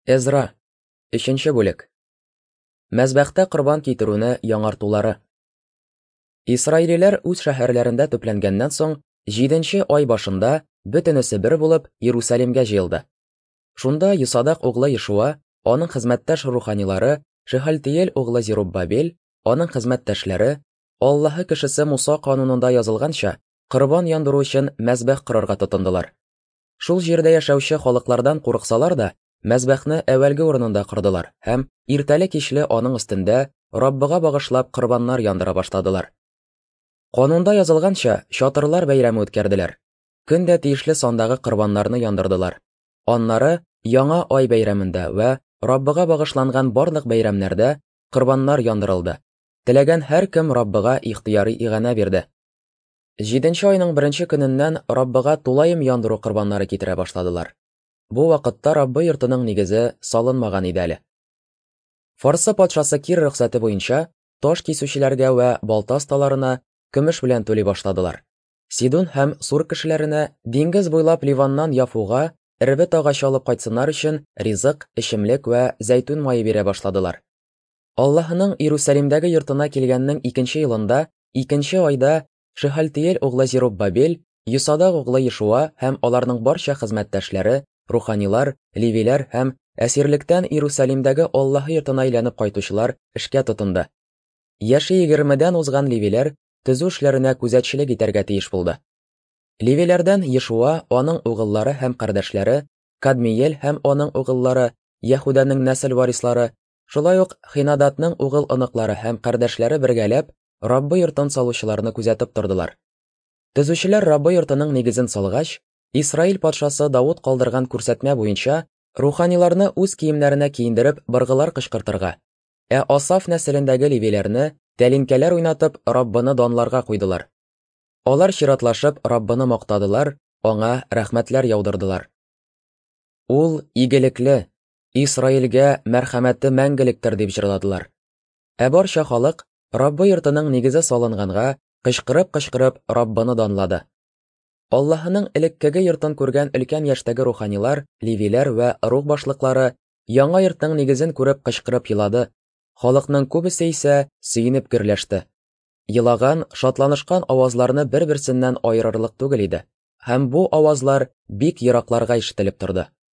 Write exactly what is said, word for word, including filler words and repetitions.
Эзра. Өченче бүлек. Мәзбәхтә корбан китерүне яңартулары. Исраилиләр үз шәһәрләрендә төпләнгәннән соң, җиденче ай башында бөтенесе бер булып Иерусалимгә җыелды. Шунда Йосадак углы Ишуа, аның хезмәттәш руханилары, Шехальтиэль углы Зеруббабель, аның хезмәттәшләре, Аллаһы кешесе Муса канунында язылганча, корбан яндыру өчен мәзбәх корырга тотындылар. Шул җирдә яшәүче халыклардан курыксалар да, мәзбәхне әвәлге урынында кордылар һәм иртәле-кичле аның өстендә Раббыга багышлап корбаннар яндыра башладылар. Канунда язылганча, чатырлар бәйрәме үткәрделәр. Көндә тиешле сандагы корбаннарны яндырдылар. Аннары яңа ай бәйрәмендә вә Раббыга багышланган барлык бәйрәмнәрдә корбаннар яндырылды. Теләгән һәр кем Раббыга ихтыяри игъана бирде. Җиденче айның беренче көненнән Раббыга тулаем яндыру корбаннары китерә башладылар. Бу вакытта Раббы йортының нигезе салынмаган иде әле. Фарсы патшасы Кир рөхсәте буенча таш кисүчеләргә вә балта осталарына көмеш белән түли башладылар. Сидон һәм Сур кешеләренә диңгез буйлап Ливаннан Яфуга эрбет агачы алып кайтсыннар өчен ризык, эчемлек вә зәйтүн мае бирә башладылар. Аллаһының Иерусалимдәге йортына килгәннең икенче елында, икенче айда Шехальтиэль углы Зеруббабель, Йосадак углы Ишуа һәм аларның барча хезмәттәшләре, руханилар, ливиләр һәм әсирлектән Иерусалимдәге Аллаһы йортына әйләнеп кайтучылар эшкә тотынды. Яше егермедән узган ливиләр төзү эшләренә күзәтчелек итәргә тиеш булды. Ливиләрдән Ишуа, аның угыллары һәм кардәшләре, Кадмиэль һәм аның угыллары, Яһүдәнең нәсел варислары, шулай ук Хинадатның угыл оныклары һәм кардәшләре бергәләп Раббы йортын салучыларны күзәтеп тордылар. Төзүчеләр Раббы йортының нигезен салгач, Исраил патшасы Давуд калдырган күрсәтмә буенча руханиларны үз киемнәренә киендереп быргылар кычкыртырга, ә Асаф нәселендәге ливиләрне тәлинкәләр уйнатып Раббыны данларга куйдылар. Алар чиратлашып Раббыны мактадылар, аңа рәхмәтләр яудырдылар. Ул игелекле, Исраилгә мәрхәмәте мәңгелектер дип җырладылар. Ә барча халык Раббы йортының нигезе салынганга кычкырып-кычкырып Раббыны данлады. Аллаһының элеккеге йортын күргән өлкән яшьтәге руханилар, ливиләр вә рух башлыклары яңа йортның нигезен күреп кычкырып елады. Халыкның күбесе исә сөенеп гөрләште. Елаган, шатланышкан авазларны бер-берсеннән аерырлык түгел иде, һәм бу авазлар бик еракларга ишетелеп торды.